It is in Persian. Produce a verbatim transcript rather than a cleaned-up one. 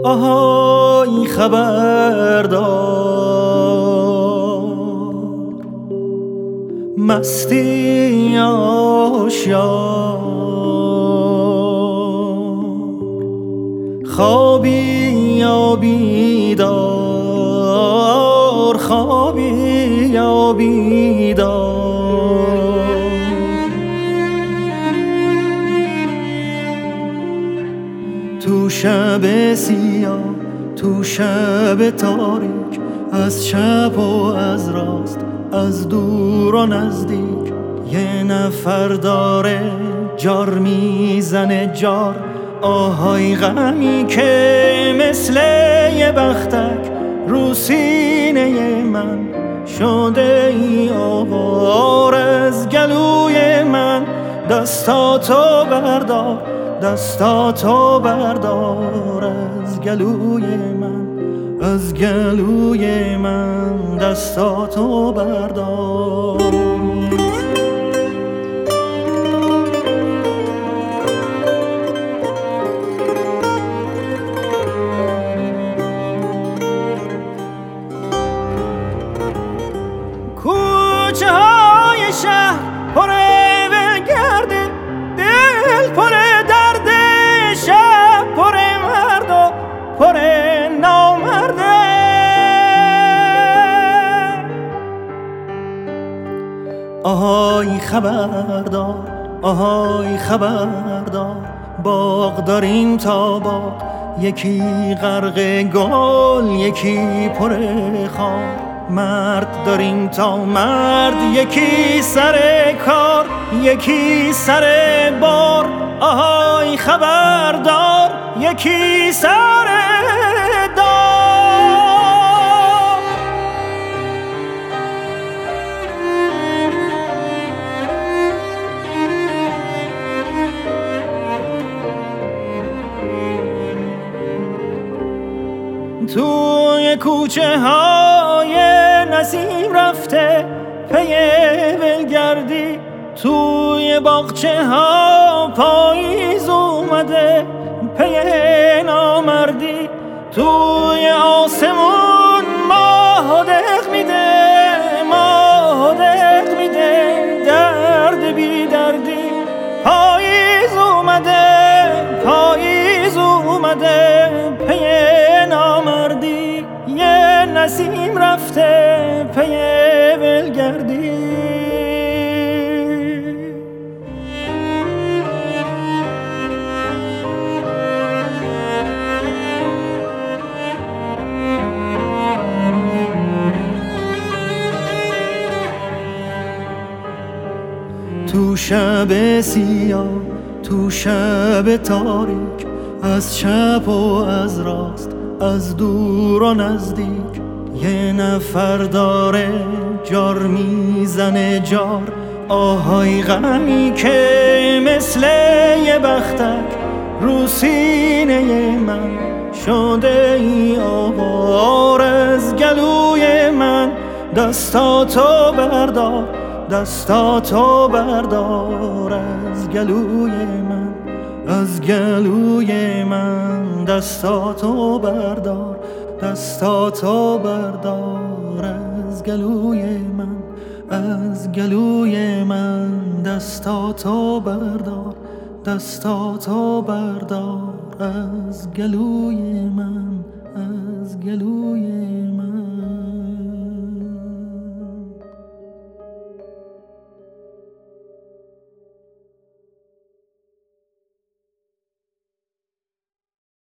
آهای خبردار، مستی آشیار، خوابی یا بیدار، خوابی یا بیدار. تو شب سیاه، تو شب تاریک، از چپ و از راست، از دور و نزدیک، یه نفر داره جار میزنه جار. آهای غمی که مثل یه بختک رو سینه من شده ای آوار. از گلوی من دستاتو بردار، دستاتو بردار. از گلوی من، از گلوی من دستاتو بردار. کوچه های شهر پر گرده، دل پر درد، شب پر مرد و پر نامرده. آهای خبردار، آهای خبردار، باغ داریم تا باغ، یکی غرق گل، یکی پر خار. مرد داریم تا مرد، یکی سر کار، یکی سر بار. آهای خبردار، یکی سر دار. توی کوچه های نسیم رفته پی ولگردی، توی باغچه ها پاییز اومده پی نامردی. توی آسمون ماه دق میده، ماه دق میده، درد بی دردی. پاییز اومده، پاییز اومده پی نامردی. یه نسیم رفته پی ولگردی. تو شب سیاه، تو شب تاریک، از چپ و از راست، از دور و نزدیک، یه نفر داره جار میزنه جار. آهای غمی که مثل یه بختک رو سینه من شده ای آوار. از گلوی من دستاتو بردار، دستاتو بردار. از گلوی من، از گلوی من دستاتو بردار، دستاتو بردار. از گلوی من، از گلوی من دستاتو بردار، دستاتو بردار. از گلوی من، از گلوی